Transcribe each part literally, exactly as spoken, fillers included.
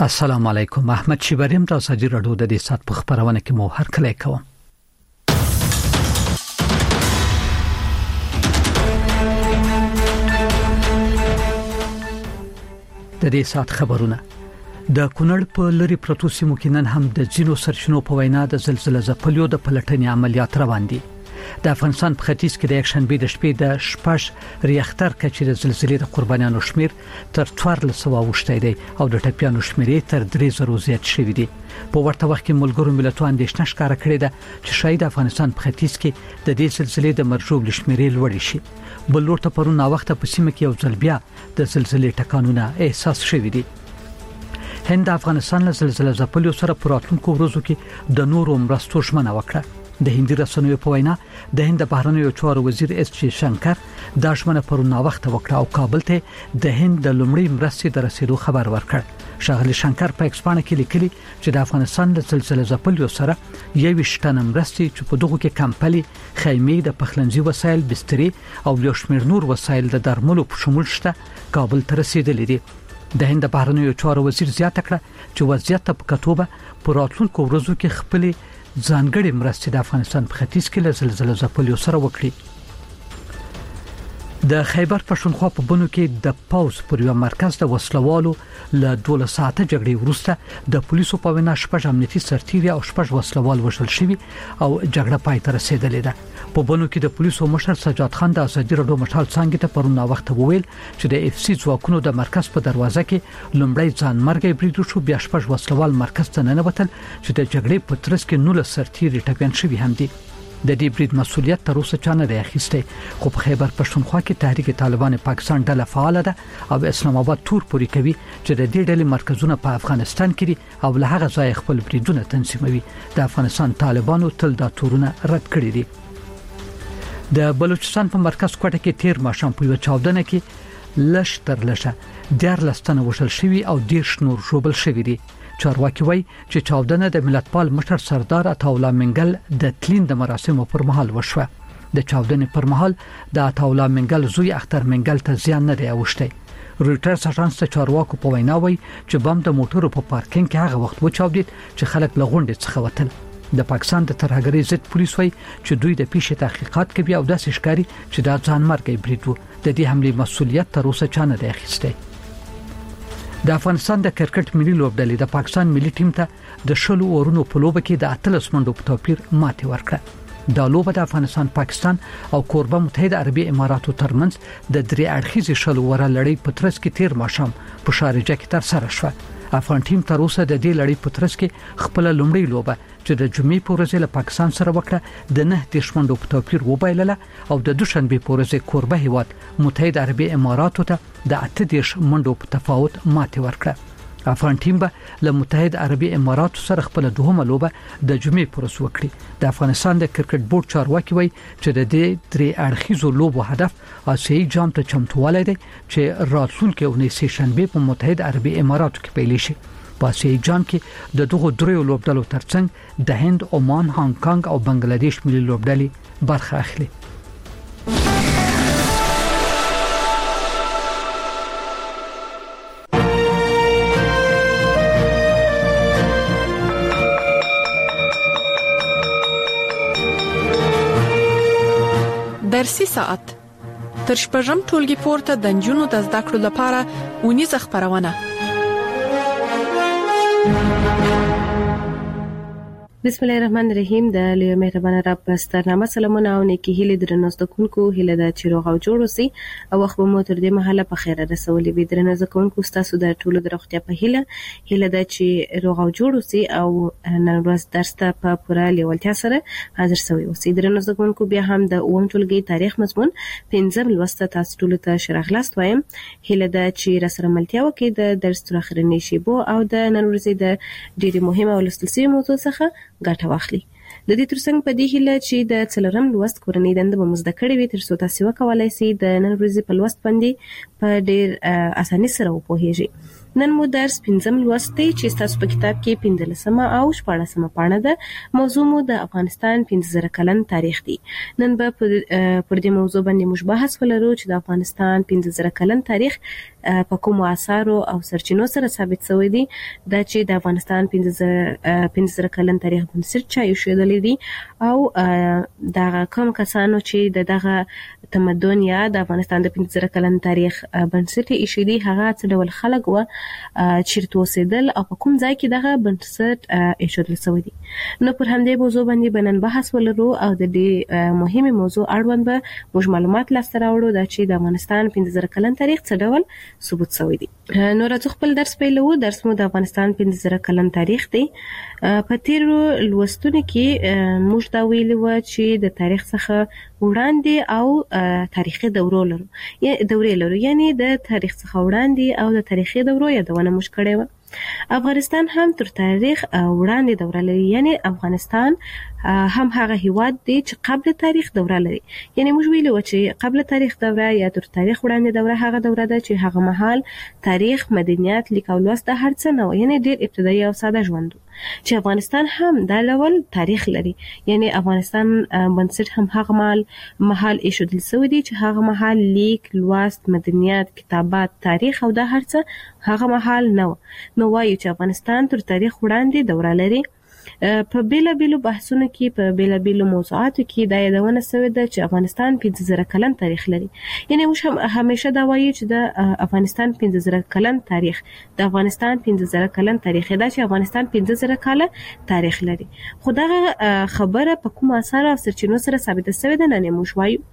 السلام علیکم. احمد شیبریم را ساجي رادیو د دې سات په خبرونه کې مو هر کله کوم. د دې سات خبرونه د کونړ په لری پروتو سیمو کې نن هم د ځینو سرچینو په وینا د زلزلې ځپلیو د پلټنې عملیات روان دي. د افغانستان په ختیځ کې د یک شنبه د شپې د شپږ ریاکټر کچې د زلزلې د قربانیانو شمیر تر څوارلس سوه وشته دی او د ټپیانو شمیر تر درې زره زیات شوی دی. په ورته وخت کې ملګرو ملتونو اندېښنه ښکاره کړې ده چې شاید افغانستان په ختیځ کې د دې زلزلې د مرجوب لشمیر لوړ شي. بل ورته پرون نا وخت په سیمه کې یو ځل بیا د زلزلې ټکانونه احساس شوی دي. هند افغانستان له زلزلې ځپلیو سره پراتونکو ورځو کې د نورو مرستو ژمنه وکړه. د هندي رسنیو په وینا د هند بهرنیو چارو وزیر اس جی شنکر دا ژمنه پرون نا وخت وکړه او کابل ته د هند د لومړي مرستې د رسیدو خبر ورکړ. شاغلی شنکر په ایکسپانه کې لیکلي چې د افغانستان د زلزلې ځپلیو سره یو شتنه مرستې چې په دغه کې کمپلي خیمه د پخلنځي وسایل بستري او یو شمېر نور وسایل د درملو په شمول شته کابل ته رسیدلې دي. د هند بهرنیو چارو وزیر زیاته کړه چې وضعیت په کتوبه پر راتلونکو ورځو کې خپل ځانګړي مرستې د افغانستان په ختیځ کې له زلزلې ځپلیو سره وکړي. د خیبر پښتونخوا په بنو کې د پاوز پر یو مرکز د وسلوالو له دوه ساعته جګړې وروسته د پولیسو په وینا شپږ امنیتي سرتیري او شپږ وسلوال وژل شوي او جګړه پای ته رسیدلې ده. په بنو کې د پولیسو مشر سجاد خان د ازادي رادیو مشال څنګه ته پرون وخت وویل چې د اف سی ځواکونو د مرکز په دروازه کې لومړی ځان مرګي برید شو، بیا شپږ وسلوال مرکز ته ننوتل چې د جګړې په ترڅ کې نولس سرتیري ټپيان شوي هم دي. د دې برید مسولیت تر اوسه چانه دی اخیسته، خو په خیبر پښتونخوا کې تحریک طالبان پاکستان ډله فعال ده او اسلام آباد تور پوری کوي چې د دې ډلې مرکزونه په افغانستان کې دي او له هغه ځای خپل بریدونه تنظیموي. د افغانستان طالبانو تل دا تورونه رد کړی دي. د بلوچستان په مرکز کوټه کې تیر ماشام په یو چاودنه کې لش تر لشه ډیر لستنه وشل شوی او ډیر شنور جوړل شوی دي. چارواکي وایي چې چاودنه د ملتپال مشر سردار عطاالله منګل د تلین د مراسمو پر مهال وشوه. د چاودنې پر مهال د عطاالله منګل زوی اختر منګل ته زیان نه دی اوښتی. رويټرز اژانس ته چارواکو په وینا وایي چې بم د موټرو په پارکینګ کې هغه وخت وچاودید چې خلک له غونډې څخه وتل. د پاکستان د ترهګرۍ ضد پولیس وایي چې دوی د پیښې تحقیقات کوي او داسې ښکاري چې دا ځان مرګي برید وو. د دې حمله مسولیت تر اوسه چانه دی اخیسته. د افغانستان د کرکټ ملي لوبډلې د پاکستان ملي ټیم ته د شلو اورونو په لوبه کې د اتلس منډو په توپیر ماتې ورکړه. دا لوبه د افغانستان، پاکستان او کوربه متحده عربي اماراتو ترمنځ د درې اړخیزې شلو وره لړۍ په ترڅ کې تیر ماښام په شارجه کې تر سره شوه. افغان ټیم تر اوسه د دې لړۍ په ترڅ کې خپل لومړی لوبه چې د جمعې په ورځ له پاکستان سره وکړه د نه دښمنډو په توپیر وبایلله او د دوشنبه په ورځ کوربه هیواد متحده عربي اماراتو ته د اته دېرش منډو په تفاوت ماتې ورکړه. افغان ټیم به له متحده عربي اماراتو سره خپل دوهمه لوبه د جمعې په ورځ وکړي. د افغانستان د کرکټ بورډ چارواکي وایي چې د دې درې اړخیزو لوبو هدف آسیایي جام ته چمتووالی دی چې راتلونکي اونۍ سه شنبه په متحده عربي اماراتو کې پیل شي. په آسیایي جام کې د دغو دریو لوبډلو ترڅنګ د هند، عمان، هانګ کانګ او بنگلاديش ملي لوبډلې برخه اخلي. درسي ساعت تر شپږم ټولګي پورته د نجونو د زده کړو لپاره ونیزه خبرونه. بسم الله الرحمن الرحیم. د لوی مهربان رب سترنامه سلامونه او نیکی هیله درنوستو کوونکو هیله د چیرغ او جوړو سي او وخت به مو تر دې محله په خیره رسولې وي. درنوزه کوونکو تاسو د ټولو درختیا په هیله هیله د چې روغ او جوړو سي او نن ورځ درس ته په پوره لیوالتیا سره حاضر سوي اوسئ. درنوزه کوونکو بیا هم د اووم ټولګي تاریخ مضمون پنځم لوست تاسو ټول ته شرغلاست وایم. هیله د چې رسره ملتیا وکي د درس تر اخرنی شی بو او د نن ورځې د ډېری مهمه او لستلسي موضوع څخه ګټه واخلي. د دې ترڅنګ په دې هیله چې د څلورم لوست کورنۍ دنده به مزده کړې وي تر څو تاسو وکولای شئ د نن ورځې په لوست باندې په ډېر اسانۍ سره وپوهیږئ. نن مو درس پنځم لوست دی چې تاسو په کتاب کې پنځلسمه او شپاړسمه پاڼه ده. موضوع مو د افغانستان پنځه زره کلن تاریخ دی. نن به پر دې موضوع باندې موږ بحث ولرو چې د افغانستان پنځه زره کلن تاریخ په کوم آثار او سرچینو سره ثابت شوی دی دا چې د افغانستان پنځه زره کلن تاریخ بنسټ چا ایښودلی دی او دا کوم کسانو چې دغه تمدن یا د افغانستان د پنځه زره کلن تاریخ بنسټ ایښودي هغه څه ډول خلک و چیرته اوسېدل او په کوم ځای کې دغه بنسټ ایښودل شوی دی. نو پر همدې موضوع باندې بنن بحث ولرو او د دې مهمه موضوع اړوند به موږ معلومات لاسته راوړو دا چې د افغانستان پنځه زره کلن تاریخ څه ډول ثبوت شوی دی. نو راځو خپل درس پیلو. درس مو د افغانستان پنځه زره کلن تاریخ دی. په تیرو لوستونو کې موږ دا ویلي و چې د تاریخ څخه وړاندې او تاریخي دورو لرو یا دورې لرو یعنی د تاریخ څخه وړاندې او د تاریخي دورو یادونه موږ کړې و. افغانستان هم تر تاریخ وړاندې دوره لري یعنی افغانستان هم هغه هیواد دی چې قبل تاریخ دوره لري. یعنی موږ ویلو چې قبل تاریخ دوره یا تر تاریخ وړاندې دوره هغه دوره ده چې هغه مهال تاریخ، مدنیت، لیک او لوست د هر څه نه یعنی ډیر ابتدایي او ساده ژوند چې افغانستان هم دا ډول تاریخ لري. یعنی افغانستان بنسټ هم هغه مهال مهال ایښودل شوی دی چې هغه مهال لیک، لوست، مدنیت، کتابت، تاریخ او دا هر څه هغه مهال نه. نو وایو چې افغانستان تر تاریخ وړاندې دوره لري. په بیلا بیلو بحثونو کې په بیلا بیلو موضوعاتو کې دا یادونه شوې ده چې افغانستان پنځه زره کلن تاریخ لري. یعنی موږ هم همیشه دا وایو چې د افغانستان پنځه زره کلن تاریخ د افغانستان پنځه زره کلن تاریخ دا چې افغانستان پنځه زره کاله تاریخ لري. خو دا خبره په کوم آثار او سرچینو سره ثابته شوې ده نه موږ وایو.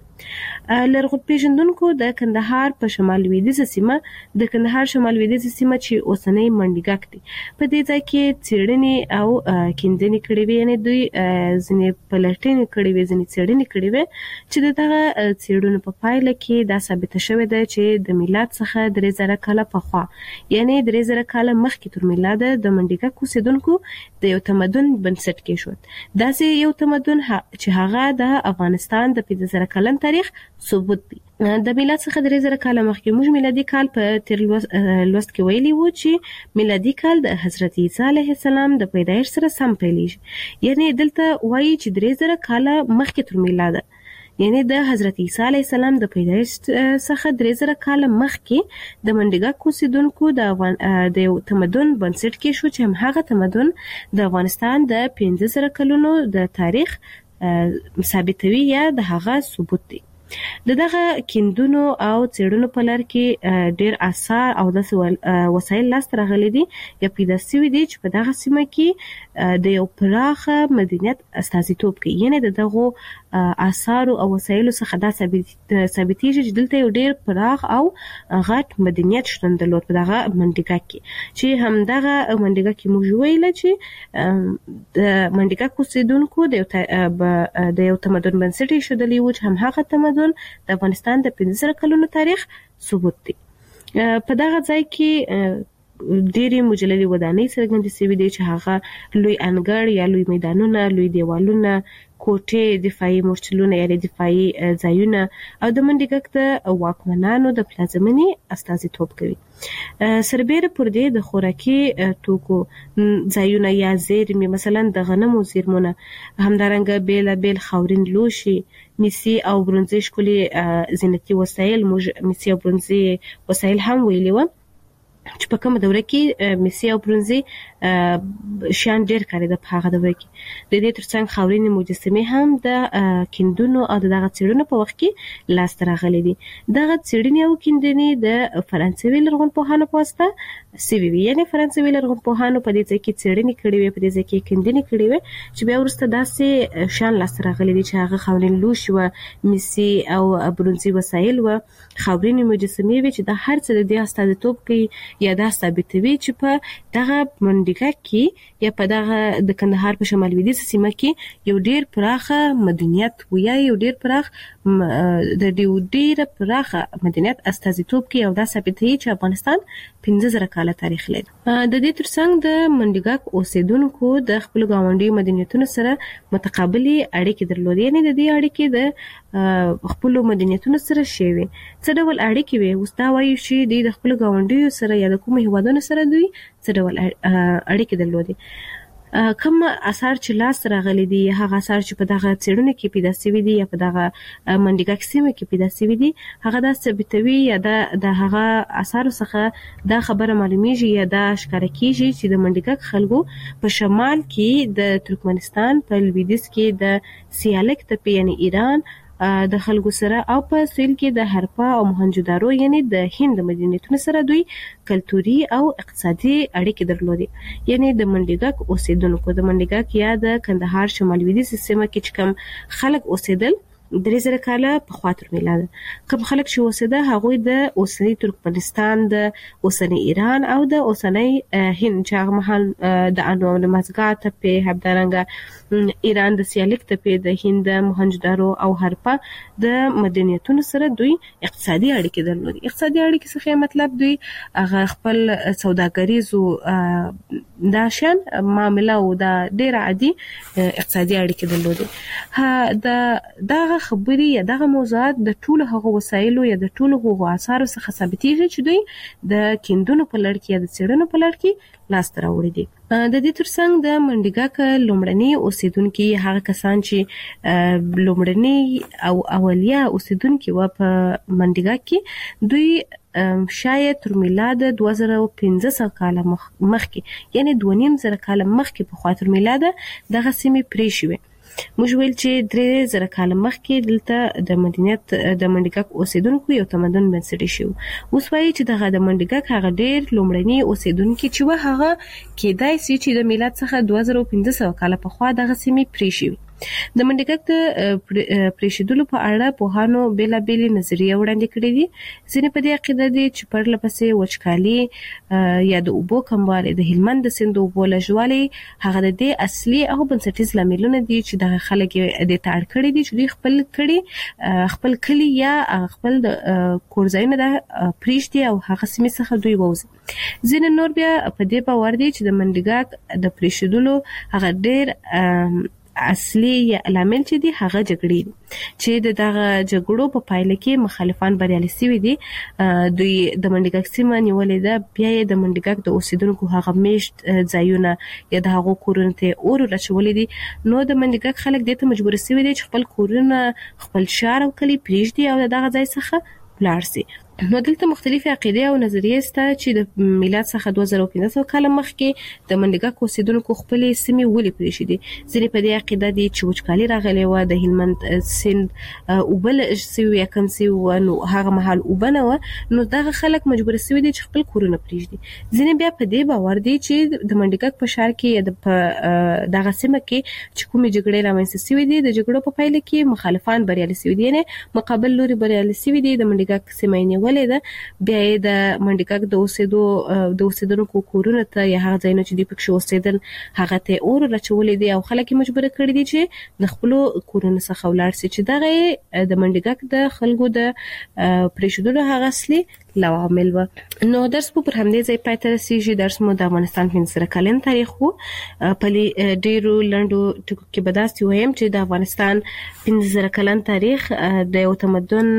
لرغون پیژندونکو د کندهار په شمال لویدیځه سیمه د کندهار شمال لویدیځه سیمه چې اوسنۍ منډیګک دی په دې ځای کې څېړنې او کیندنې کړې وې. یعنی دوی ځینې پلټنې کړې وې ځینې څېړنې کړې وې چې دغه څېړنو په پایله کې دا ثابته شوې ده چې د میلاد څخه درې زره کاله پخوا یعنی درې زره کاله مخکې تر میلاد د منډیګک اوسېدونکو د یو تمدن بنسټ کېښود. داسې یو تمدن چې هغه د افغانستان د پنځه زره کلن تاریخ ثبوت دی. د میلاد څخه درې زره کاله مخکې موږ میلادي کال په تیر لوست کې ویلي وو چې میلادي کال د حضرت عیسی علیه السلام د پیدایښت سره سم پیلېږي. یعنی دلته وایي چې درې زره کاله مخکې تر میلاده یعنی د حضرت عیسی علیه السلام د پیدایښت څخه درې زره کاله مخکې د منډیګک اوسېدونکو د د یو تمدن بنسټ کېښود چې هم هغه تمدن د افغانستان د پنځه زره کلونو د تاریخ ثابتوي یا د هغه ثبوت دی. د دغه کیندونو او څېړنو په لار کې ډېر آثار او داسې وسایل لاسته راغلي دي یا پیدا شوي دي چې په دغه سیمه کې د یو پراخه مدنیت استازیتوب کوي. یعنی د دغو آثارو او وسایلو څخه دا ثابتېږي چې دلته یو ډېر پراخ او غټ مدنیت شتون درلود په دغه منډیګک کې چې همدغه منډیګک کې موږ ویله چې د منډیګک اوسېدونکو د یو تمدن بنسټ ایښودلی و چې همهغه تمدن د افغانستان د پنځه زره کلونو تاریخ ثبوت دی. په دغه ځای کې ډېرې مجللې ودانۍ څرګندې شوي دي چې هغه لوی انګړ یا لوی میدانونه، لوی دیوالونه، کوټې، دفاعي مورچلونه یعنې دفاعي ځایونه او د منډیګک د واکمنانو د پلازمېنې استازیتوب کوي. سربیره پر دې د خوراکي توکو ځایونه یا زیرمې مثلا د غنمو زیرمونه، همدارنګه بېلابېل خاورین لوښي، میسي او برونزي ښکلي زینتي وسایل، موږ میسي او برونزي وسایل هم ویلي وو چې په کومه دوره کې میسي او برونزي شیان ډېر کارېده په هغه دوره کې. د دې ترڅنګ خاورینې مجسمې هم د کیندونو او دغه څېړنو په وخت کې لاسته راغلي دي. دغه څېړنې او کیندنې د فرانسوي لرغونپوهانو په واسطه شوي وي. یعنې فرانسوي لرغونپوهانو په دې ځای کې څېړنې کړې وې، په دې ځای کې کیندنې کړې وې چې بیا وروسته داسې شیان لاسته راغلي دي چې هغه خاورین لوښي وه، میسي او برونزي وسایل وه، خاورینې مجسمې وې چې دا هر څه د دې استازیتوب کوي یا دا ثابتوي چې په دغه منډیګک کې یا په دغه د کندهار په شمال لویدیځه سیمه کې یو ډېر پراخه مدنیت و یا یو ډېر پراخ د ډېره پراخه مدنیت استازیتوب کوي او دا ثابتوي چې افغانستان پنځه زره کاله تاریخ لري. د دې ترڅنګ د منډیګک اوسېدونکو د خپلو ګاونډیو مدنیتونو سره متقابلې اړیکې درلودې. یعنې د دې اړیکې د خپلو مدنیتونو سره شوې. څه ډول اړیکې وې؟ اوس دا وایو چې دوی د خپلو ګاونډیو سره یا د کومو هیوادونو سره دوی څه ډول اړیکې درلودې. کوم اثار چې لاس راغلي دي هغه اثار چې په دغه څېړنه کې پیدا شوي دي یا په دغه منډیګک سیمه کې پیدا شوي دي هغه دا ثابتوي یا د هغه اثارو څخه دا خبره معلومیږي یا دا ښکاره کیږي چې د منډیګک خلکو په شمال کې د ترکمنستان په لویدیځ کې د سیالک تپې یعنی ایران د خلکو سره او په سویل کې د هرپا او موهنجودارو یعنی د هند مدینتونو سره دوی کلتوري او اقتصادي اړیکې درلودې. یعنی د منډیګک اوسیدونکو د منډیګک یا د کندهار شمال لویدیځ سیمه کې چې کوم خلک اوسیدل درې زره کاله په خوا تر میلاد کوم خلک چې اوسېده هغوی د اوسنی ترکمنستان د اوسنی ایران او د اوسنی هند چې هغه مهال د انوار مزګا تپې همدارنګه ایران د سیالک تپې د هند موهنجودارو او هرپا د مدنیتونو سره دوی اقتصادي اړیکې درلودې. اقتصادي اړیکې څه مطلب دوی هغه خپل سوداګریزو دا شان معامله او دا ډېر عادي اقتصادي اړیکې درلودې. ها د دا خبري یا دغه موضوعات د ټولو هغو وسایلو یا د ټولو هغو اثارو څخه ثابتېږي چې دوی د کیندونو په لړ کې یا د څېړنو په لړ کې لاس ته راوړي دي. د دې ترڅنګ د منډیګک لومړني اوسیدونکي هغه کسان چې لومړني او اولیا اوسیدونکي و په منډیګک کې دوی شاید تر میلاد دوه زره او پنځه سوه کال مخکې یعنی دوه نیم زره کال مخکې په خوا تر میلاد دغه سیمې پرې شوې. موږ ویل چې درې زره کال مخکې دلته د مدینت د منډیګک اوسیدونکو یو تمدن بنسټ شو. اوس وایي چې دغه د منډیګک هغه ډېر لومړني اوسیدونکي چې و هغه کېدای شي چې د میلاد څخه دوه زره او پنځه سوه کال په خوا دغه سیمې پرې شوې. د منډیګک د پریښودلو په اړه پوهانو بیلابېلې نظریې وړاندې کړې دي. ځینې په دې عقیده دي چې پرله پسې وچکالي یا د اوبو کموالی د هلمند د سیند اوبو لږوالی هغه د دې اصلي او بنسټیز لاملونه دي چې دغه خلک دې ته اړ کړي دي چې دوی خپل کړي خپل کلي یا خپل د کور ځایونه د پرېږدي او هغه سیمې څخه دوی ووځي. ځینې نور بیا په دې باور دي چې د منډیګک د پریښودلو هغه ډېر اصلي لامل چې دی هغه جګړې دي چې د دغه جګړو په پایله کې مخالفان بریالي شوي دي. دوی د منډیګک سیمه نیولې ده بیا یې د منډیګک د اوسیدونکو هغه میشت ځایونه یا د هغو کورونو ته اور ورچولي دي. نو د منډیګک خلک دې ته مجبور شوي دي چې خپل کورونه خپل شهر او کلي پرېږدي او د دغه ځای څخه ولاړ شي. نو دلته مختلفې عقیدې او نظریې شته چې د میلاد څخه دوه زره او پنځه سوه کاله مخکې د منډیګک اوسیدونکو خپلې سیمې ولې پرېښودې دي. ځینې په دې عقیده دي چې وچکالي راغلې وه د هلمند سیند اوبه لږ شوي وو یا کم شوي وو نو هغه مهال اوبه نه وه نو دغه خلک مجبور شوي دي چې خپل کورونه پرېږدي. ځینې بیا په دې باور دي چې د منډیګک په ښار کې یا په دغه سیمه کې چې کومې جګړې رامنځته شوي دي د جګړو په پایله کې مخالفان بریالي شوي دي یعنې مقابل لوري بریالي شوي دي. د منډیګک سیمه یې نیولې ده بیا یې د منډیګک د اوسېدو د اوسېدونکو کورونو ته یا هغه ځایونه چې دوی پکښې اوسېدل هغه ته اور راچولی دی او خلک یې مجبوره کړي دي چې د خپلو کورونو څخه ولاړ شي چې دغه یې د منډیګک د خلکو د پرېښودلو هغه اصلي لوامل وه. نو درس مو پر همدې ځای پای ته رسېږي. درس مو د افغانستان پنځه زره کلن تاریخ و. په ډېرو لنډو ټکو کې به داسې ووایم چې د افغانستان پنځه زره کلن تاریخ د یو تمدن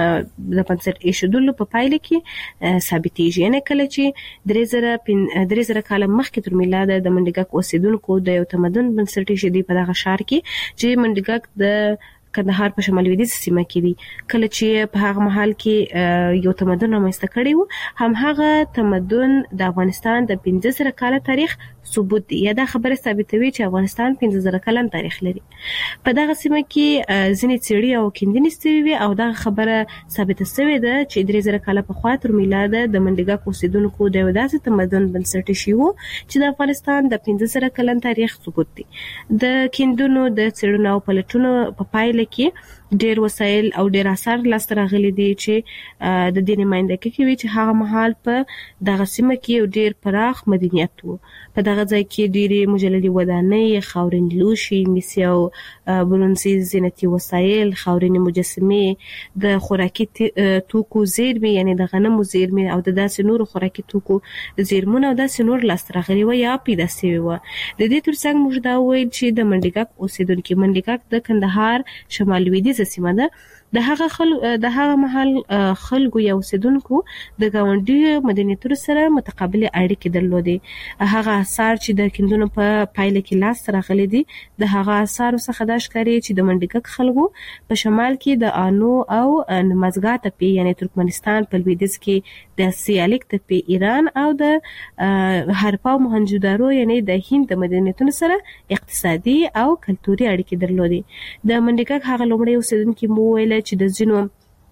د بنسټ ایښودلو په پایله کې ثابتېږي. یعنې کله چې درې زره درې زره کاله مخکې تر میلاده د منډیګک اوسېدونکو د یو تمدن بنسټ ایښودی په دغه ښار کې چې منډیګک د کندهار په شمال لویدیځ سیمه کې دي. کله چې په هغه مهال کې یو تمدن رامنځته کړی و هم هغه تمدن د افغانستان د پنځه زره کاله تاریخ ثبوت دی یا دا خبره ثابتوي چې افغانستان پنځه زره کلن تاریخ لري. په دغه سیمه کې ځینې څېړي او کیندنې شوي وي او دغه خبره ثابته شوې ده چې درې زره کاله پخوا تر میلاده د منډیګک اوسېدونکو د یو داسې تمدن بنسټ ایښی و چې د افغانستان د پنځه زره کلن تاریخ ثبوت دی. د کیندنو د څېړنو او پلټنو په پایله کې ډېر وسایل او ډېر اثار لاسته راغلي دي چې د دې نمایندګي کوي چې هغه مهال په دغه سیمه کې یو ډېر پراخ مدنیت و. په دغه ځای کې ډېرې مجللي ودانۍ، خاورین لوښي، مسي او برونزي زینتي وسایل، خاورینې مجسمې، د خوراکي توکو زیرمې یعنې د غنمو زیرمې او د داسې نورو خوراکي توکو زیرمونه او داسې نور لاسته راغلي وه یا پیدا شوي وه. د دې ترڅنګ موږ دا وویل چې د منډیګک اوسېدونکي منډیګک د کندهار شمال لویدیځه سیمه ده د هغه خل د هغه محل خلکو یا اوسیدونکو د گاونډي مدنیتونو سره متقابل اړیکې درلودې. هغه آثار چې د کیندونو په پایله کې لاس راغلي دي د هغه آثار څخه دا ښکاري چې د منډیګک خلکو په شمال کې د آنو او نمازګا تپې یعنی ترکمنستان په لویدیځ کې د سیالیک تپې ایران او د هرپا او موهنجودارو یعنی د هند د مدنیتونو سره اقتصادي او کلتوري اړیکې درلودې. د منډیګک هغه لومړی اوسیدونکي مو ویل چې د ځینو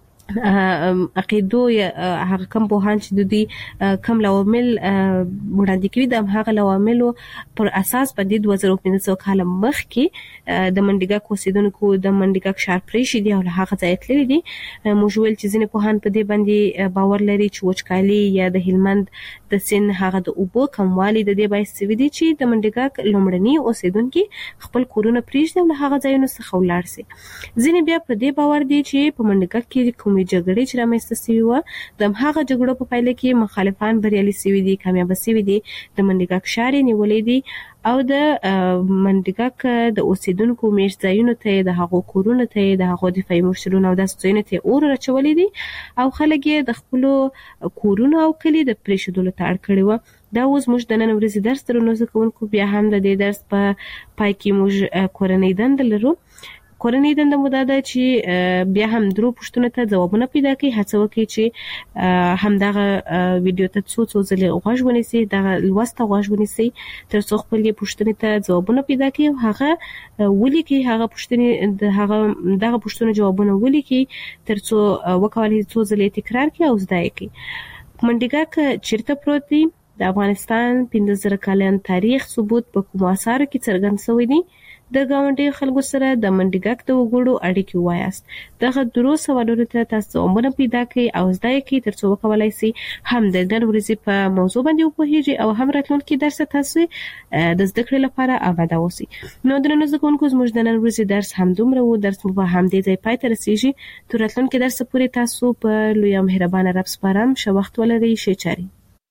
عقیدو یا هغه کم بوهان چې د دې کم لوامل وړاندې کوي د هغه لواملو پر اساس باندې دوه زره پنځه کال مخکې د منډیګک اوسیدونکو د منډیګک ښار پرېښی دی او له هغه ځای تللی دي. موږ ویل چې ځینې پوهان په دې باندې باور لري چې وچکالي یا د هلمند د سین هغه د اوبو کموالی د دې باعث شوی دی چې د منډیګک لومړني اوسیدونکي خپل کورونه پرېږدي او له هغه ځایونو څخه ولاړ شي. ځینې بیا په دې باور دي چې په منډیګک کې کوم جګړې چې رامنځته شوې وه د هغه جګړو په پایله کې مخالفان بریالي شوي دي، کامیابه شوي دي، د منډیګک ښار یې نیولی دی او د منډیګک د اوسیدونکو میشت ځایونو ته د هغو کورونو ته د هغو دفاعي مورچلونو او داسې ځایونو ته اور اچولی دي او خلک یې د خپلو کورونو او کلي د پرېښودلو ته اړ کړي وه. دا اوس موږ د نن ورځې درس درنو زده کوونکو بیا هم د دې درس په پای کې موږ کورنۍ دنده لرو. کورنۍ دنده مو دا ده چې بیا هم درو پوښتنو ته ځوابونه پیدا کړئ. هڅه وکړئ چې همدغه ویډیو ته څو څو ځلې غوږ ونیسئ، دغه لوست ته غوږ ونیسئ تر څو خپلې پوښتنې ته ځوابونه پیدا کړئ او هغه ولیکئ، هغه پوښتنې د هغه دغه پوښتنو جوابونه ولیکئ تر څو وکولای څو ځلې تکرار کړئ او زده یې کړئ. منډیګک چیرته پروت دی؟ د افغانستان پنځه زره کلن تاریخ ثبوت په کومو اثارو کې څرګند شوی دی؟ د ګاونډي خلکو سره د منډیګک د وګړو اړیکې وایاست. دغه درو سوالونو ته تاسو ځوابونه پیدا کړئ او زده یې کړئ تر څو وکولای شئ هم د نن ورځې په موضوع باندې وپوهیږئ او هم راتلونکي درس تاسو د زده کړې لپاره آماده اوسئ. نو درنو زده کوونکو زموږ د نن ورځې درس همدومره و. درس مو په همدې ځای پای ته رسیږي. تر راتلونکي درس پورې تاسو په لوی او مهربانه رب سپارم. ښه وخت ولرئ. ښې چارې.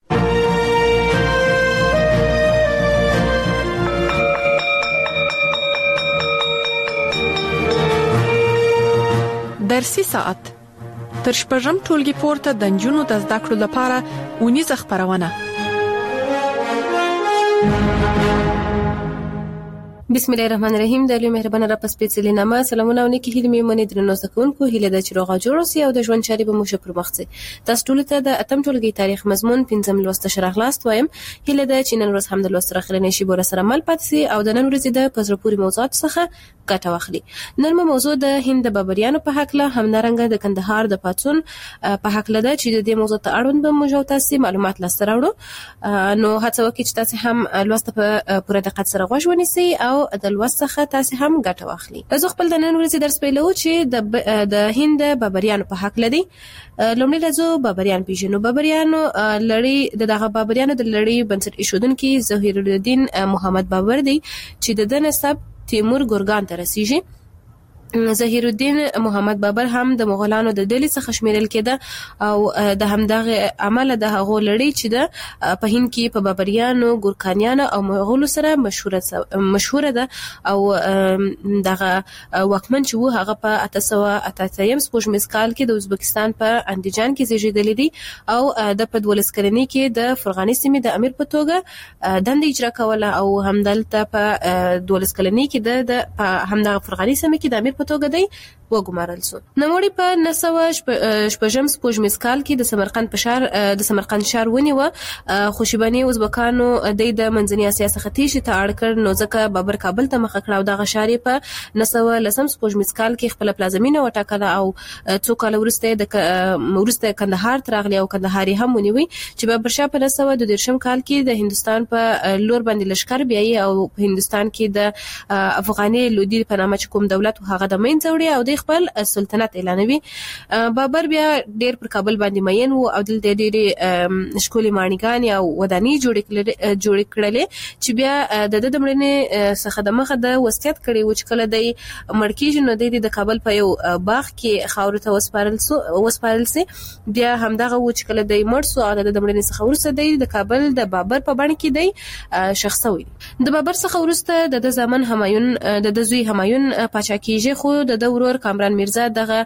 درسي ساعت تر شپږم ټولګي پورته د نجونو د زده کړو لپاره اونیزه خبرونه. بسم الله الرحمن الرحیم. د لوی مهربانه رب سپېڅلې نامه سلامونه او نیکی هیلې مې منې درنو زده کوونکو هیله ده چې روغ جوړ اوسئ او د ژوند چارې به مو ښه پر مخ ځي. تاسو ټول ته د اتم ټولګي تاریخ مضمون پنځم لوست شرح لاست وایم. هیله ده چې نن ورځ هم د لوست راخلي نشي بور سره مل پاتې سي او د نن ورځې د پزره پوری موضوعات څخه ګټه واخلي. نن مو موضوع د هند د بابریانو په حق له هم نارنګ د کندهار د پاتون په حق له ده چې د دې موضوع ته اړوند به موږ تاسو معلومات لاسته راوړو. نو هڅه وکړئ چې تاسو هم لوست په پوره دقت سره غوږ ونیسئ او د لوست څخه تاسو هم ګټه واخلئ. زه خپل د نن ورځې درس پیلو چې د د هند بابریانو په حق لدی. لومړی راځو بابریان پیژنو. بابریانو لړۍ د دغه بابریانو د لړۍ بنسټ ایښودونکي ظهیر الدین محمد بابر دی چې د نسب تیمور ګورګان ته رسیږي. ظهیر الدین محمد بابر هم د مغولانو د ډلې څخه شمیرل کېده او د همدغه عمل د هغو لړۍ چې د په هند کې په بابریانو، ګورکانیانو او مغولو سره مشهوره مشهوره ده او دغه واکمن چې وو هغه په اته سوه اته اتیا سپوږمیز کال کې د ازبکستان په اندیجان کې زیږیدلی دی او د په دولس کلنۍ کې د فرغاني سیمې د امیر په توګه دنده اجرا کوله او همدلته په دولس کلنۍ کې د همدغه فرغاني سیمې کې د امیر په توګه دی وګمارل شو. نوموړي په نسوه شپږم سپوږمیز کال کې د سمرقند په شهر د سمرقند شهر ونیوه. خو شیباني ازبکانو د منځنۍ اسیا څخه تیښتې ته اړ کړ نو ځکه بابر کابل ته مخه کړه او دغه ښار یې په نسوه لسم سپوږمیز کال کې خپله پلازمینه وټاکله او څو کاله وروسته د وروسته کندهار ته راغلی او کندهار یې هم ونیوی چې بابرشاه په نسوه دوه دېرشم کال کې د هندوستان په لور باندې لښکر بیایي او په هندوستان کې د افغاني لودي په نامه چې کوم دولت هغه د منځه وړي او د خپل سلطنت اعلانوي. بابر بیا ډیر پر کابل باندې مین وو او دلته ډېرې ښکلې ماڼیګانې او ودانۍ جوړې کړلې چې بیا د ده د مړینې څخه د مخه د وصیت کړی و چې کله دی مړ کېږي نو دی د کابل په یو باغ کې خاورو ته وسپارل سي. بیا همدغه و چې کله دی مړ سو او د ده د مړینې څخه وروسته دی د کابل د بابر په بڼه کې دی ښخ سوی. د بابر څخه وروسته د ده زامن همایون د ده زوی همایون پاچا کېږي خو د ده ورور کامران میرزا دغه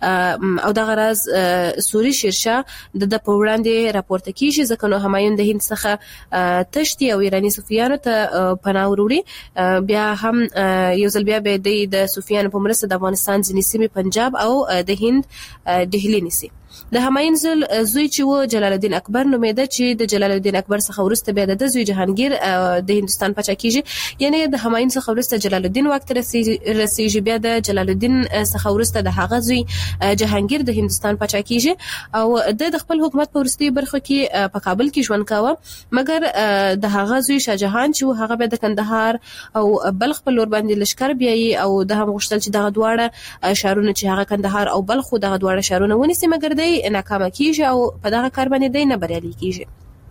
او دغه راز سوري شیرشاه د په وړاندې راپورته کیږي ځکه نو همایون د هند څخه تشتي او ایرانی صوفیانو ته پناه وروړي. بیا هم یو ځل بیا به د صوفیانو په مرسته د افغانستان ځینې سیمې پنجاب او د هند دهلی نیسي. د همایون زوی چې و جلال الدین اکبر نومېده چې د جلال الدین اکبر څخه ورسته بیا د زوی جهانگیر د هندستان پاچا کیږي. یعنی د همایون څخه ورسته جلال الدین وخت رسیږي بیا د جلال الدین څخه ورسته د هغه زوی جهانگیر د هندستان پاچا کیږي او د خپل حکومت په وروستي برخه کې په کابل کې ژوند کاوه. مګر د هغه زوی شاه جهان چې هغه به د کندهار او بلخ په لور باندې لشکر بیایي او د هم غوښتل چې دغه دواړه شهرونه چې هغه کندهار او بلخ دغه دواړه شهرونه ونیسي مګر دی ناکامه کیږي او په دغه کار باندې دی نه بریالي کیږي.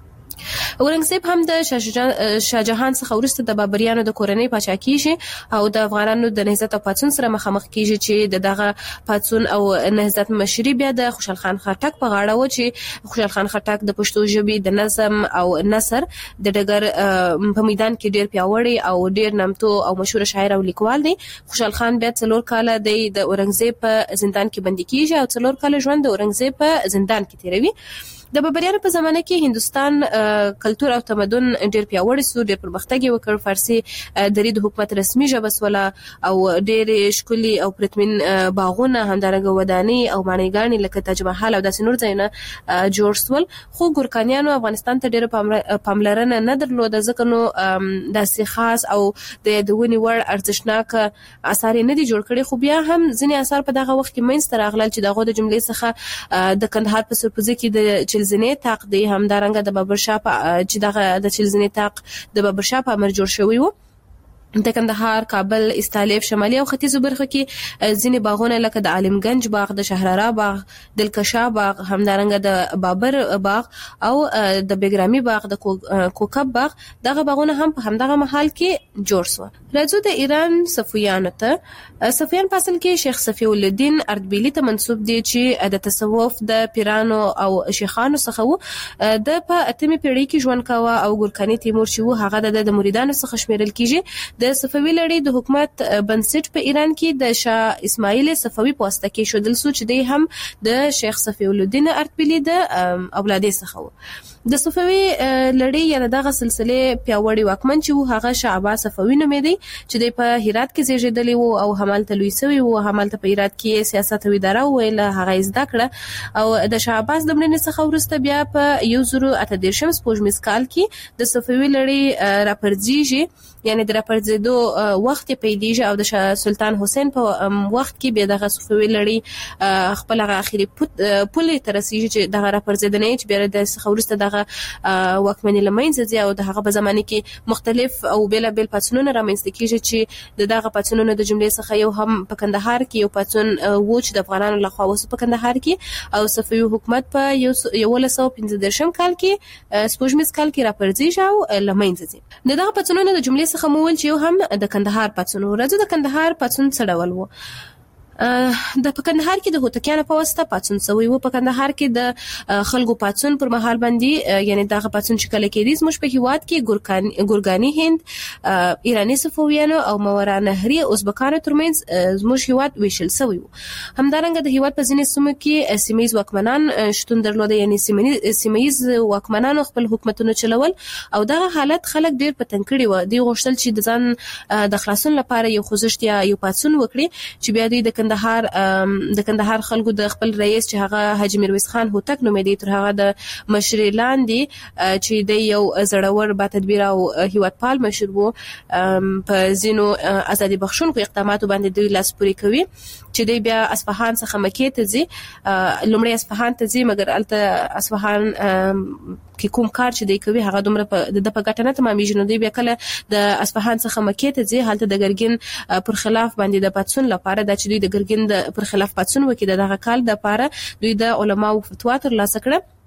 اورنګزیب هم د شاه جهان څخه وروسته د بابریانو د کورنۍ پاچا کیږي او د افغانانو د نهضت او پاڅون سره مخامخ کیږي چې د دغه پاڅون او نهضت مشري بیا د خوشحال خان خټک په غاړه و چې خوشحال خان خټک د پښتو ژبې د نظم او نثر د ډګر په میدان کې ډیر پیاوړی او ډیر نامتو او مشهور شاعر او لیکوال دی. خوشحال خان بیا څلور کاله د اورنګزیب په زندان کې بندي کیږي او څلور کاله ژوند د اورنګزیب په زندان کې تیروي. د بابریانو په زمانه کې هندستان کلتور او تمدن ډیر پیاوړی سو، ډیر پرمختګ وکړ. فارسی د ری د حکومت رسمي ژبه سوله او ډیر ښکلي او پرتمین باغونه همدارنګه وداني او ماڼیګانې لکه تاج محل او داسې نور ځایونه جوړ سول. خو ګورکانیانو افغانستان ته ډیر پاملرنه نه درلوده ځکه نو داسې خاص او د یادونې وړ ارزښتناک آثار نه دي جوړ کړي. خو بیا هم ځینې آثار په دغه وخت کې منځته راغلل چې دغه د جملې څخه د کندهار په سرپوزي کې د چلزنې تاق دی همدارنګه د بابر شاه چې دغه د چلزنې تاق د بابر شاه په امر جوړ شوی و. د کندهار، کابل، استالف، شمالي او ختیځو برخو کې ځینې باغونه لکه د عالمگنج باغ، د شهرارا باغ، دلکشا باغ، همدارنګه د بابر باغ او د بیګرامي باغ، د کوکب باغ، دغه باغونه هم په همدغه محل کې جوړ شو. راځو د ایران صفویانو ته. صفویان په اصل کې شیخ صفی الدین اردبیلی ته منسوب دي چې د تصوف د پیرانو او شیخانو څخه وو. د په اتمه پیړۍ کې ژوند کاوه او ګورکانی تیمور چې وو هغه د مریدانو څخه شمیرل کیږي. د صفوي لړۍ د حکومت بنسټ په ایران کې د شاه اسماعیل صفوي په واسطه کې شودل سو چې دی هم د شیخ صفی الدین اردبیلی د اولادې څخه و. د صفوي لړۍ یا دغه سلسله پیاوړی واکمن چې وو هغه شاه عباس صفوي نومېدی چې د په هرات کې زیږیدلی وو او همالته لوی شوی وو. همالته په هرات کې سیاست او اداره ویل هغه زده کړه او د شاه عباس د مړینې څخه وروسته بیا په یو زرو اته دیرشم سپوږمیز کال کې د صفوي لړۍ راپرځیږي، یعنی د راپرځېدو وخت پیلېږي او د سلطان حسین په وخت کې بیا دغه صفوي لړۍ خپل هغه اخیری پولې ته رسیږي چې دغه راپرځېدنې چې بیا د څخه وروسته دغه واکمنۍ له منځه ځي او د هغه په زمانه کې مختلف او بیلابیل پاڅونونه رامنځته کیږي چې د دغه پاڅونونو د جملې څخه یو هم په کندهار کې یو پاڅون و چې د افغانانو لخوا وسو په کندهار کې او صفوي حکومت په یو یولس سوه پنځه دېرشم کال کې سپوږمیز کال کې راپرځیږي او له منځه ځي. د دغه پاڅونونو د جملې څخه مو ول چې یو هم د کندهار پاڅون و. راځو د کندهار پاڅون څه ډول و. د په کندهار کې د هوتکیانو په واسطه پاڅون شوی و. په کندهار کې د خلکو پاڅون پر مهال باندې یعنی دغه پاڅون چې کله کېدی زموږ په هیواد کې ګورکانی ګورګانی هند، ایرانی صفویانو او ماورا نهري ازبکانو ترمنځ زموږ هیواد ویشل شوی و. همدارنګه د هیواد په ځینې سیمو کې سیمایي واکمنان شتون درلود، یعنی سیمایي واکمنانو خپل حکومتونه چلول او دغه حالت خلک ډیر په تنګ کړي و. دوی غوښتل چې د ځان د خلاصون لپاره یو خوځښت یا یو پاڅون وکړي چې بیا دوی د کندهار د کندهار خلکو د خپل رئیس چې هغه حاجی میرویس خان هوتک نومېدی تر هغه د مشرۍ لاندې چې د یو زړور با تدبیر او هیوادپال مشر وو په ځینو ازادي بخښونکو اقداماتو باندې دوی لاس پورې کوي چې دوی بیا اصفهان څخه مکې ته ځي. لومړی اصفهان ته ځي مګر الته اصفهان کې کوم کار چې دوی کوي هغه دومره د په ګټه نه تمامېږي نو دوی بیا کله د اصفهان څخه مکې ته ځي هلته د ګرګین پر خلاف باندې د پاڅون لپاره دا چې دوی د ګرګین د پر خلاف پاڅون وکړي دغه کال د لپاره دوی د علماو فتوا ترلاسه کړه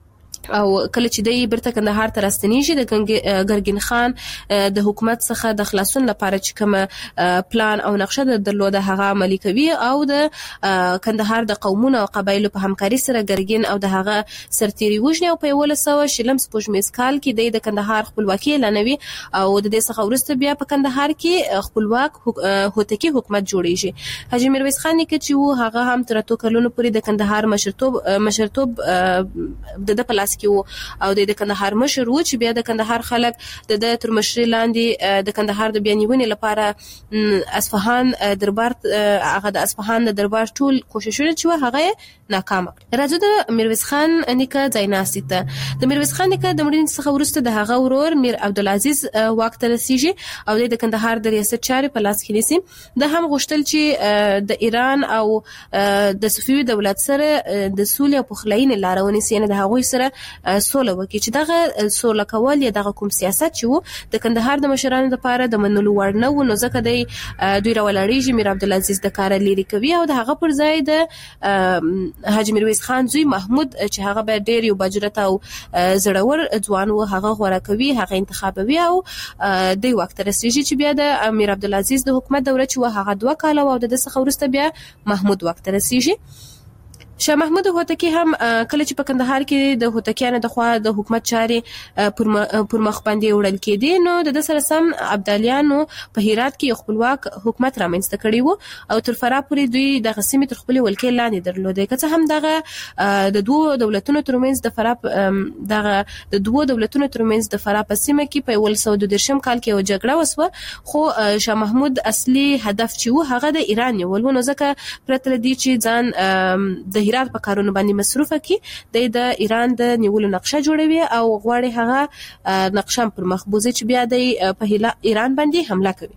او کله چې دی برته کندهار ته راستنیږي د ګرګین خان د حکومت څخه د خلاصون لپاره چې کوم پلان او نقشه درلوده هغه عملي کوي او د کندهار د قومونو او قبایلو په همکاري سره ګرګین او د هغه سرتیري وژني او په یوولس سوه شلم سپوږمیز کال کې د کندهار خپلواکي اعلانوي او د دې څخه وروسته بیا په کندهار کې خپلواک هوتکی حکومت جوړیږي. حاجی میرویس خان نیکه چې هغه هم تر اتو کلونو پورې د کندهار مشرتوب مشرتوب د پلاس او د کندهار مشر و چې بیا د کندهار خلک د تر مشرۍ لاندې د کندهار د بیانیونې لپاره اصفهان دربار هغه د اصفهان د دربار ټول کوششونه چې هغه ناکام کړ. راځو د میرویس خان نیکه ځایناستي ته. د میرویس خان نیکه د مړینې څخه وروسته د هغه ورور میر عبدالعزیز واک ته رسیږي او د کندهار د ریاست چارې په لاس کې نیسي. د هم غوښتل چې د ایران او د صفوي دولت سره د سولې او پخلاینې لار ونیسي، یعنې د هغوی سره سوله وکړي چې دغه سوله کول یا دغه کوم سیاست چې وو د کندهار د مشرانو لپاره د منلو وړ نه و، نو ځکه دی دوی راولاړېږي میر عبدالعزیز د کاره لري کوي او د هغه پر ځای د حاجی میرویس خان زوی محمود چې هغه به ډېر یو باجرت او زړور ځوان و هغه غوره کوي، هغه انتخابوي او دی واک ته رسیږي چې بیا د میر عبدالعزیز د حکومت دوره چې و هغه دوه کاله او د څخه وروسته بیا محمود واک ته رسیږي. شاه محمود هوتکی هم کله چې په کندهار کې د هوتکیانو د خوا د حکومت چارې پر مخ باندې وړل کېدې، نو د سره سم ابدالیانو په هرات کې خپلواک حکومت رامنځته کړی وو او تر فراه پورې دوی د غسیمې تر خپل ولکې لاندې درلودې، که څه هم دغه د دوه دولتونو ترمنځ د فراه دغه د دوه دولتونو ترمنځ د فراه په سیمه کې په ولس او د درشم کال کې یو جګړه وسوه، خو شاه محمود اصلي هدف چې و هغه د ایران نیول و، نو ځکه پرته لدی چې ځان د هرات په کارونو باندې مصروفه کی د ایران د نیولو نقشه جوړوي او غواړي هغه نقشه پر مخ بوزي چې بیا د په ایران باندې حمله کوي.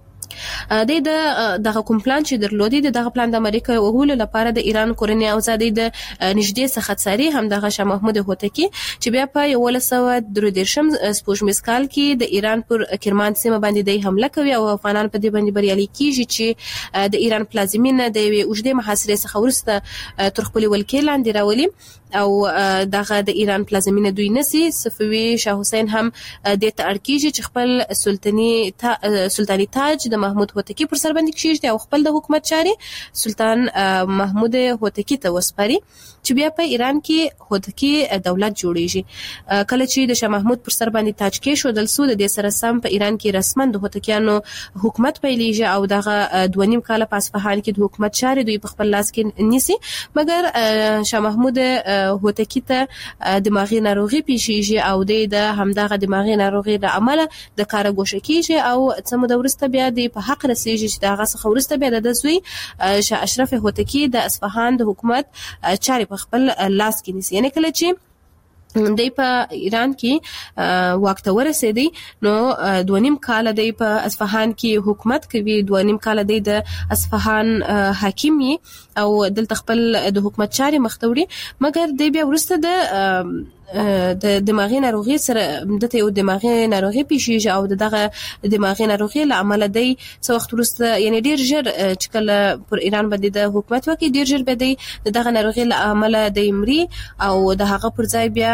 د دغه کوم پلان چې درلودي دغه پلان د امریکا وهولو لپاره د ایران کورنۍ آزادۍ د نږدې څخه څاري هم دغه شاه محمود هوتکی چې بیا په یوولس سوه درې دېرشم سپوږمیز کال کې د ایران پر کرمان سیمه باندې د حمله کوي او افغانان په دې باندې بریالي کیږي چې د ایران پلازمینه د اوږدې محاصرې څخه وروسته تر خپل ولکې لاندې راولي او دغه د ایران پلازمینه دوی نسی. صفوي شاه حسین هم د ترکیږي چې خپل سلطنتي تا سلطنتي تاج د محمود هوتکی پر سر باندې کیږي او خپل د حکومت چارې سلطان محمود هوتکی ته وسپاري چې بیا په ایران کې هوتکی دولت جوړیږي. کله چې د شاه محمود پر سر باندې تاج کې شو دل سود د سره سم په ایران کې رسمن د هوتکیانو حکومت پیلېږي او دغه دوه نیم کال په اصفهان کې د حکومت چارې دوی په خپل لاس کې نیسي، مګر شاه محمود هوتکی ته دماغي ناروغي پیښیږي او د همدغه دماغي ناروغي د عمله د کار ګوښه کیږي او څه موده وروسته بیا د په حق رسیږي چې دغه څخه وروسته بیا د زوی شاه اشرف هوتکی د اصفهان د حکومت چارې په خپل لاس کې نیسي. یعنی کله چې دی په ایران کې واک ته ورسېدی نو دوه نیم کال دی په اصفهان کې حکومت کوي، دوه نیم کال دی د اصفهان حاکم او دلته خپل د حکومت چارې مخ ته وړي، مګر دی بیا وروسته د د دماغي ناروغي سره دته یو دماغي ناروغي پیښیږي او دغه دماغي ناروغي له عمله دی څو وخت وروسته یعنی ډیر ژر چې کله پر ایران باندې د حکومت وکړي ډیر ژر به دی دغه ناروغي له عمله دی مري او د هغه پر ځای بیا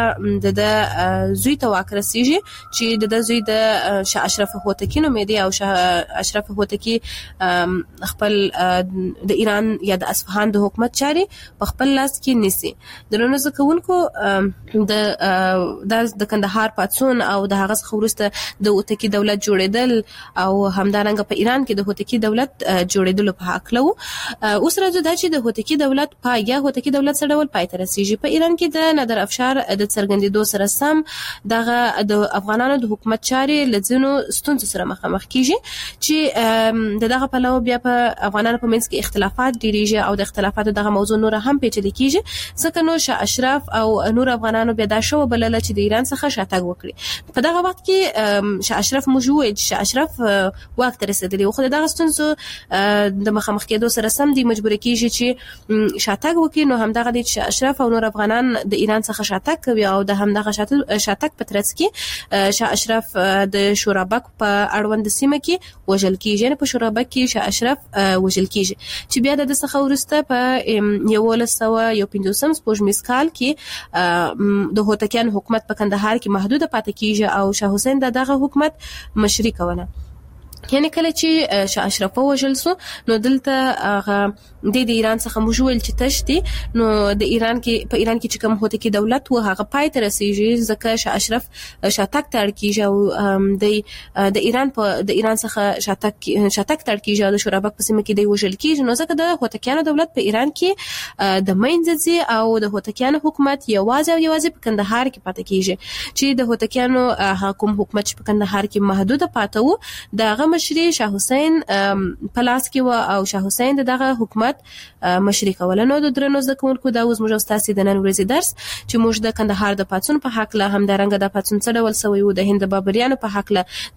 د زوی ته واک رسیږي چې د زوی د شاه اشرف هوتکی نوم دی او شاه اشرف هوتکی خپل د ایران یا د اصفهان د حکومت چارې په خپل لاس کې نیسي. درنو زکونکو د د کندهار پاتسون او د هغه څخه وروسته د هوتکی دولت جوړېدل او همدارنګه په ایران کې د هوتکی دولت جوړېدل په حق لو. اوس راځو دا چې د هوتکی دولت پای یا هوتکی دولت سره ډول پای ته رسیږي. په ایران کې د نادر افشار د څرګندېدو سره سم دغه د افغانانو د حکومت چارې لزینو ستونزو سره مخامخ کیږي چې دغه په لو بیا په افغانانو په منځ کې اختلافات ډیریږي او د اختلافاتو دغه موضوع نور هم پیچلې کیږي ځکه نو شاه اشرف او نور افغانانو بیا دا شو بلل چې د ایران څخه شاتګ وکړي. په دغه وخت کې شاه اشرف موجود شاه اشرف واک ته رسیدلی خو دغه ستونزو د مخامخ کېدو سره سم دی مجبور کیږي چې شاتګ وکړي. نو همدغه د شاه اشرف او نور افغانان د ایران څخه شاتګ کوي او د همدغه شاتګ په ترڅ کې شاه اشرف د شورابک په اړوند سیمه کې وژل کیږي. په شورابک کې شاه اشرف وژل کیږي چې بیا د څخه ورسته په یوولس سوه یو پنځوسم سپوږمیز کال کې د د هوتکیانو حکومت په کندهار کې محدود پاتې کیږي او شاه حسین دغه حکومت مشري کوله. یعنی کله چې شاه اشرف وژل سو نو دلته هغه د ایران څخه موجول چې تشتي نو د ایران کې په ایران کې چې کوم هوتکی دولت و هغه پای ته رسیږي ځکه شاه اشرف شاتک تړ کیږي او د د ایران په د ایران څخه شاتک شاتک تړ کیږي او د شورابک په سیمه کې دی وژل کیږي نو ځکه د هوتکیانو دولت په ایران کې د منځځي او د هوتکیانو حکومت یوازې او یوازې په کندهار کې پاتې کیږي چې د هوتکیانو حکومت حکومت په کندهار کې محدود پاتې وو دغه مشري شاه حسین پلاس کې و او شاه حسین دغه حکومت مشري کوله. نو د درنو زکونکو دا اوس موږ تاسو د نن ورځې درس چې موږ د کندهار د پاتون په حق له هم درنګ د پاتون څه ډول سوي و د هند بابریانو په حق له